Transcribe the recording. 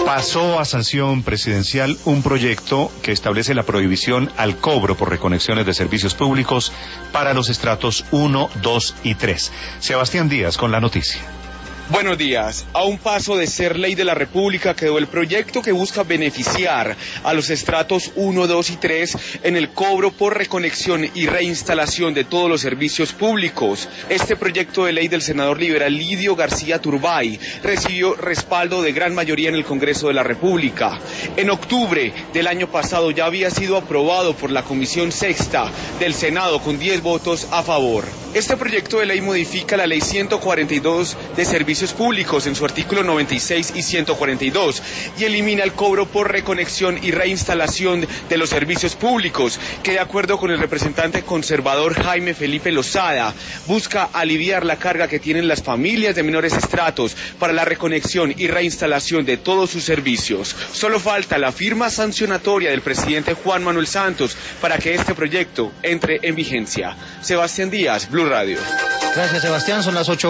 Pasó a sanción presidencial un proyecto que establece la prohibición al cobro por reconexiones de servicios públicos para los estratos 1, 2 y 3. Sebastián Díaz con la noticia. Buenos días. A un paso de ser ley de la República quedó el proyecto que busca beneficiar a los estratos 1, 2 y 3 en el cobro por reconexión y reinstalación de todos los servicios públicos. Este proyecto de ley del senador liberal Lidio García Turbay recibió respaldo de gran mayoría en el Congreso de la República. En octubre del año pasado ya había sido aprobado por la Comisión Sexta del Senado con 10 votos a favor. Este proyecto de ley modifica la Ley 142 de Servicios Públicos en su artículo 96 y 142 y elimina el cobro por reconexión y reinstalación de los servicios públicos, que de acuerdo con el representante conservador Jaime Felipe Lozada, busca aliviar la carga que tienen las familias de menores estratos para la reconexión y reinstalación de todos sus servicios. Solo falta la firma sancionatoria del presidente Juan Manuel Santos para que este proyecto entre en vigencia. Sebastián Díaz, Blue Radio. Gracias, Sebastián. Son las 8:00.